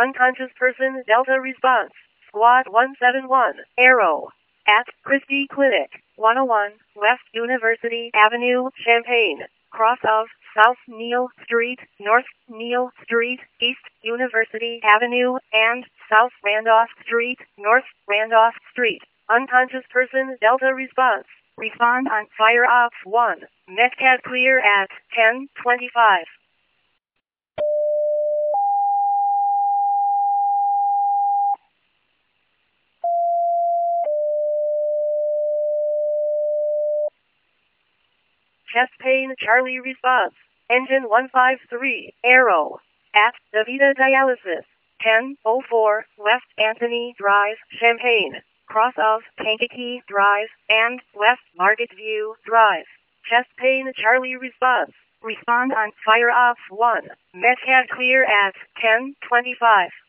Unconscious person Delta response. Squad 171. Arrow. At Christie Clinic. 101 West University Avenue, Champaign. Cross of South Neal Street, North Neal Street, East University Avenue, and South Randolph Street, North Randolph Street. Unconscious person Delta response. Respond on Fire Ops 1. Metcalf clear at 10:25. Chest pain Charlie response. Engine 153, Arrow. At Davita Dialysis. 1004 West Anthony Drive, Champaign. Cross of Kankakee Drive and West Market View Drive. Chest pain Charlie response. Respond on Fire Ops 1. Metcalf clear at 10:25.